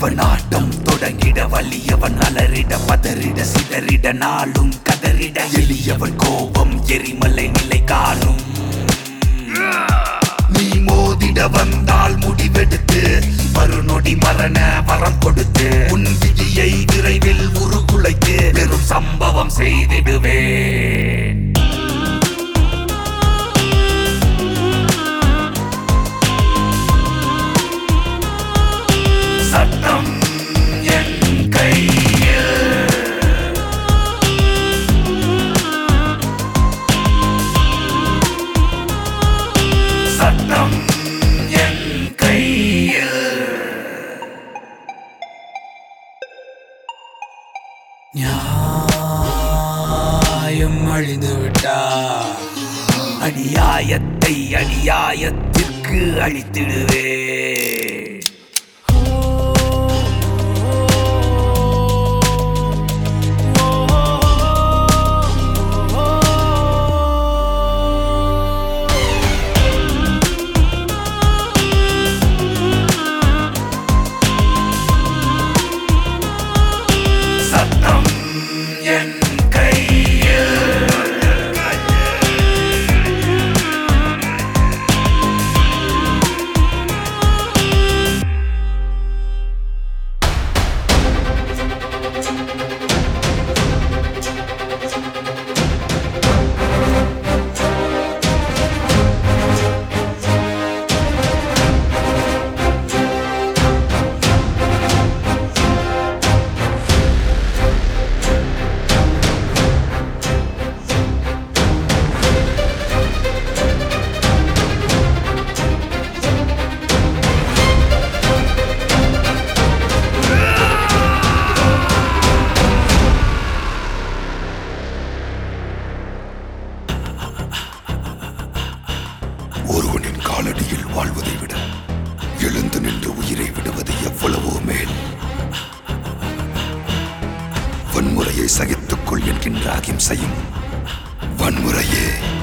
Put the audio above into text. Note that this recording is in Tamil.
இவன் ஆட்டம் தொடங்கிட வலியவன் அலறிட பதறிட சிதறிட நாளும் கதறிட எளியவன் கோபம் எரிமலை நிலை காணும். நீ மோதிட வந்தால் முடிவெடுத்து மறுநொடி மரண வரம் கொடுத்து உன் விதியை விரைவில் உருகுலைத்து பெரும் சம்பவம் செய்திடுவேன். சட்டம் என் கையில், சட்டம் என் கையில். நியாயம் அழிந்து விட்டார், அநியாயத்தை அநியாயத்திற்கு அழித்திடுவேன். சட்டம் என் கையில், ஒருவனின் காலடியில் வாழ்வதை விட எழுந்து நின்று உயிரை விடுவது எவ்வளவோ மேல். வன்முறையை சகித்துக்கொள் என்கின்ற அகிம்சையும் வன்முறையே.